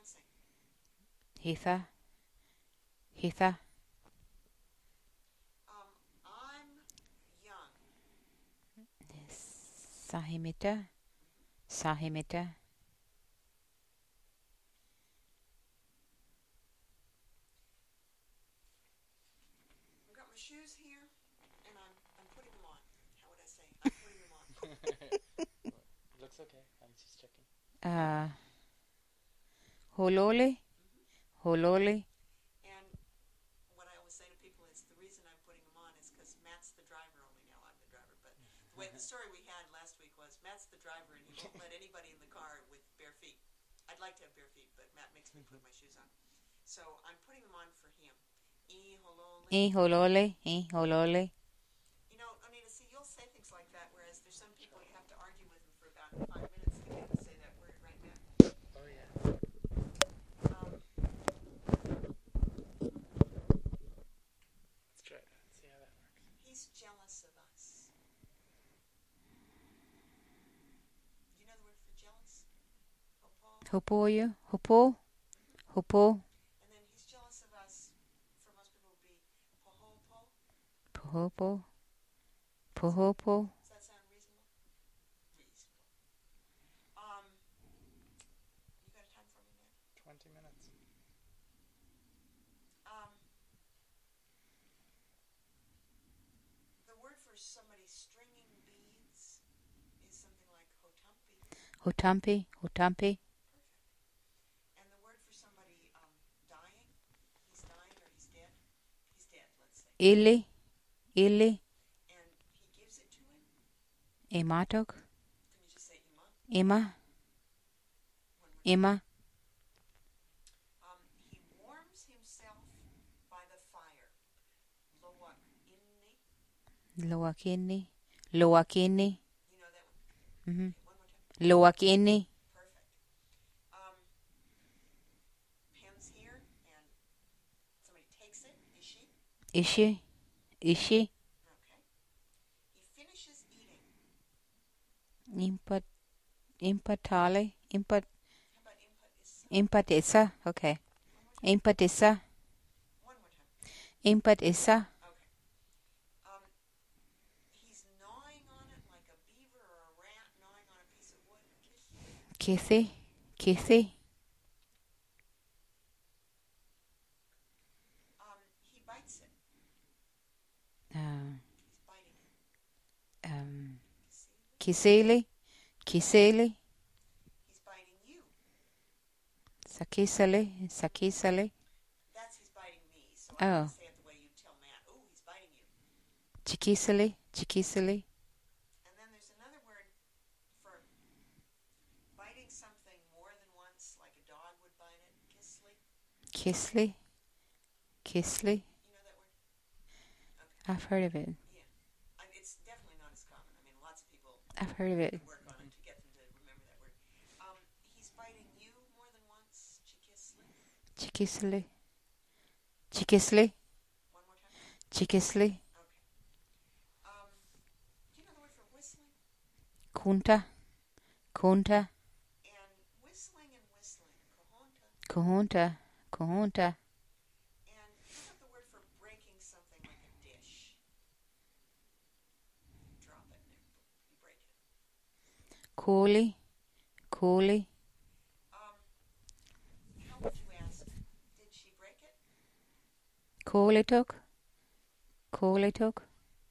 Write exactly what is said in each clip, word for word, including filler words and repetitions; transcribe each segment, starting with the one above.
Hitha. Hitha. Um, I'm young. Sahimita. Sahimita. I've got my shoes here, and I'm I'm putting them on. How would I say? I'm putting them on. Looks okay. I'm just checking. Uh, holole. Mm-hmm. Holole. And what I always say to people is the reason I'm putting them on is because Matt's the driver. Only now I'm the driver. But the way the story we had last week was Matt's the driver, and he won't let anybody in the car with bare feet. I'd like to have bare feet, but Matt makes me put my shoes on. So I'm putting them on for him. E holole. E holole. E holole. You know, Anita, see, you'll say things like that, whereas there's some people you have to argue with them for about five minutes to get them to say that word, right, Matt? Oh yeah. Um, Let's try that. See how that works. he's jealous of us. Do you know the word for jealous? Hopo. Hopoyu. Hopo. Hopo. And then he's jealous of us. For most people, would be pohopo. Pohopo. Pohopo. Does that sound reasonable? Reasonable. Um, you got a time for me, Matt? Twenty minutes. Um, the word for somebody stringing beads is something like hotampi. Hotampi. Hotampi. Perfect. And the word for somebody um, dying, he's dying or he's dead. He's dead, let's say. Ili. Ili. And he gives it to him. Imatok. Can you just say ima? Ima. One more time. Ima. Um, he warms himself by the fire. Loak inni. Loakini. Loakini. You know that one? Mm-hmm. Okay, one more time. Loakini. Perfect. Um, pen's here, and somebody takes it. Ishi. Ishi. Ishi. Okay. He finishes eating. Impat. Impatale. Impat. How about input is Impatissa. Okay. one more time? Impatissa. One more time. Impatissa. Okay. Um, he's gnawing on it like a beaver or a rat gnawing on a piece of wood. Kiss. Kithi. Kithi. Um, he bites it. Uh, He's biting it. um, Kisili. Kiseli. Kiseli. He's biting you. Sakisali. Sakisali. That's he's biting me. So I Oh. have to say it the way you tell Matt. Oh, he's biting you. Chikisali. Chikisali. And then there's another word for biting something more than once, like a dog would bite it. Kissly. Kisli. Kisli. You know that word? Okay. I've heard of it. Yeah. I, it's definitely not as common. I mean, lots of people I've heard of it. could work on it to get them to remember that word. Um, he's biting you more than once. Chikisly. Chikisli. Chikisli. One more time. Chikisli. Okay. Um, do you know the word for whistling? Kunta. Kunta. And whistling and whistling. Kohonta. Kohunta. Kohunta. And how about the word for breaking something like a dish? Drop it and you break it. Koli. Koli. Um, how would you ask? Did she break it? Kolitok. Kolitok.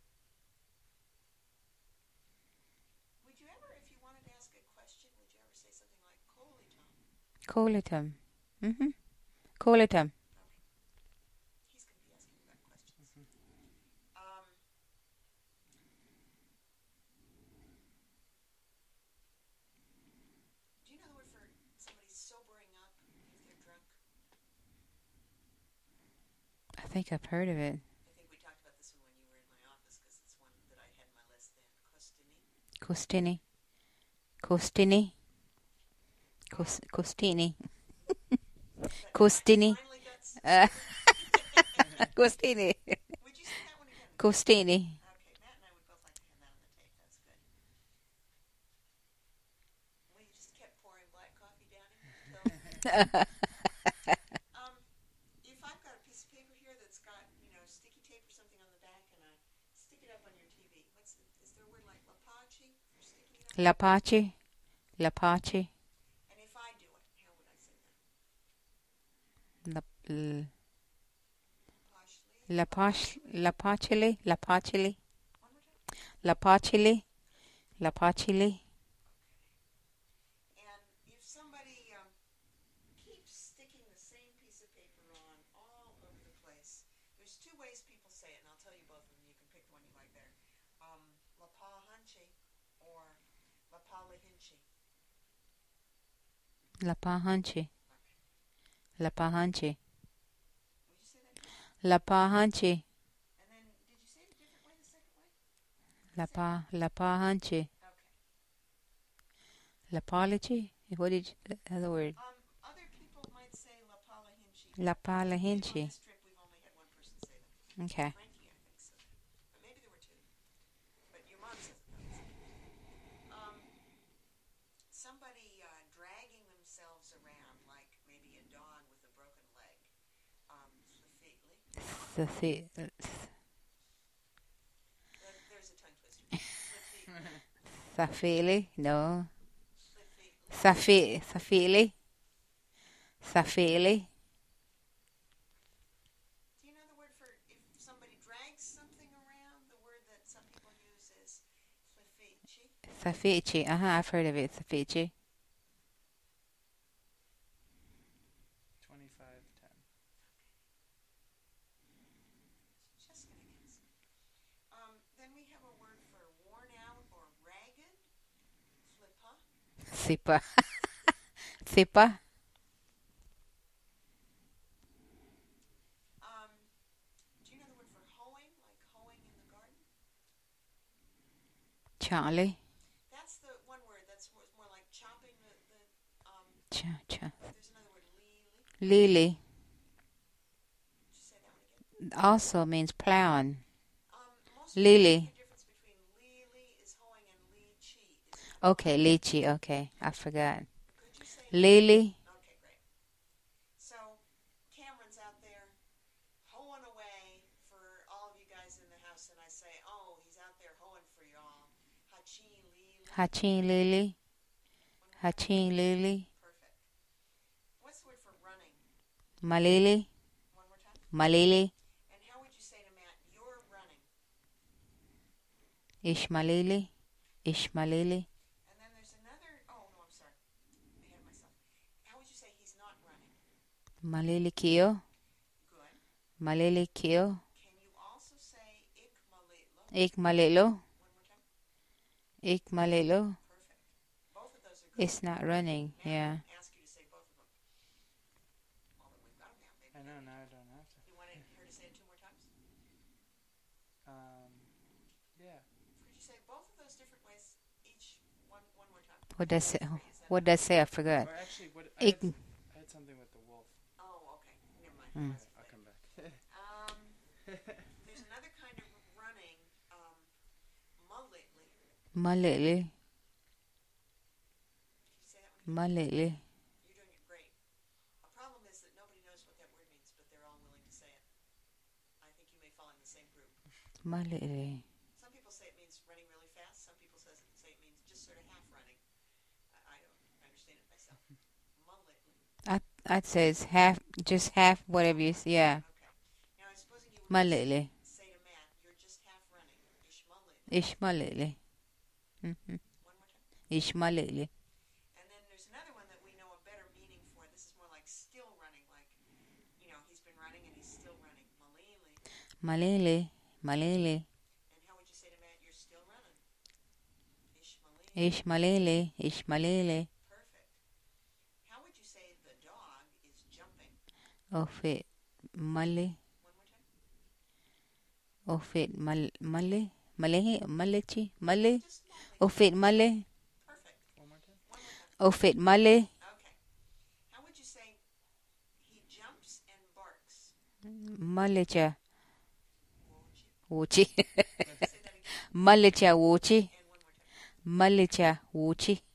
Would you ever, if you wanted to ask a question, would you ever say something like "Holy Tom"? Kolitum. Mm-hmm. Kolitum. He's going to be asking about questions. Um, do you know the word for somebody sobering up if they're drunk? I think I've heard of it. I think we talked about this one when you were in my office because it's one that I had in my list then. Costini. Costini. Costini. Cos- Costini. That Costini. finally got s- Uh, Costini. Would you say that one again? Costini. Okay, Matt and I would both like to have that on the tape. That's good. Well, you just kept pouring black coffee down him until Lapache. Lapache. And if I do it, how would I say that? La, l- Poshly. Lapache. Lapachele. Lapachele. One more time. Lapachele. Lapachele. And if somebody um, keeps sticking the same piece of paper on all over the place, there's two ways people say it, and I'll tell you both of them. You can pick the one you like better. Um, La Pahanchi or La Palahinchi. Lapahanche. Lapahanche. Would you say that again? Lapahanche. And then, did you say it a different way the second way? Lapa. Lapahanche. Okay. Lapalachi. What did you, the other word? Um, other people might say La Palahinchi. Lapalahinchi. On this trip, we've only had one person say that. Okay. Frankie, I think so. But maybe there were two. But your mom says it. Um, somebody uh, dragging themselves around, like maybe a dog with a broken leg. Um, Fafitli. The thi- There- There's a tongue twister. Fafitli. Safili. No. Fafitli. Safi. Safili. Safili. Do you know the word for if somebody drags something around? The word that some people use is Flafichi. Safichi. Uh huh. I've heard of it. Safichi. twenty-five ten. Just gonna guess. Um, then we have a word for worn out or ragged. Flippa. Sipa. Sipa. Um, do you know the word for hoeing, like hoeing in the garden? Charlie. That's the one word. That's more, more like chopping the, the um, Cha cha. there's another word, lili. Lily. Did you say that one again? Also means plowing. Um, most people Lily. think the difference between lili is hoeing and li-chi is Okay. Lychee. Okay. I forgot. could you say Lily. Okay, great. So Cameron's out there hoeing away for all of you guys in the house, and I say, oh, he's out there hoeing for y'all. Hachi lili. Hachin Lily. Hachin Lily. Perfect. What's the word for running? Malili. One more time. Malili. And how would you say to Matt, you're running? Ishmalili. Ishmalili. And then there's another, oh, no, I'm sorry. Ahead of myself. How would you say he's not running? Malili Kio. Good. Malili Kio. Can you also say ik malilo? Ik Malilo. One more time. Ik Malilo. Perfect. Both of those are good. It's not running. Matt Yeah. would ask you to say both of them. Although we've got them now, maybe. I know, now I don't have to. You wanted her to say it two more times? Um, yeah. Could you say both of those different ways, each one one more time? What does it? Three, is that What enough? does it say? I forgot. Or actually, what I Ik. had, I had something with the wolf. Oh, okay. Never mind. Mm. That's I'll later. come back. Um, there's another kind of running, um, mulletly. Malili. Did you say that one? Malili. You're doing it great. A problem is that nobody knows what that word means, but they're all willing to say it. I think you may fall in the same group. Malili. Some people say it means running really fast. Some people says, say it means just sort of half running. I, I don't understand it myself. Mulletly. I'd say it's half, just half whatever you say. Yeah. Okay. Now, I supposing you would Malili. say to Matt, you're just half running. Ishmalili. Ishmalili. Mm-hmm. One more time. Ishmalili. And then there's another one that we know a better meaning for. This is more like still running, like, you know, he's been running and he's still running. Malili. Malili. Malili. And how would you say to Matt, you're still running? Ishmalili. Ishmalili. Ishmalili. Perfect. How would you say the dog is jumping? Ofit. Mali. One more time. Ofit. Mal. Mali. Malihi. Malichi. Mali. Just slowly. Ofit Mali. Perfect. One more time. One more time. Ofit Mali. Okay. How would you say he jumps and barks? Malicha. Would you Wuchi. say that again? Malicha Wuchi. And one more time. Malicha Wuchi.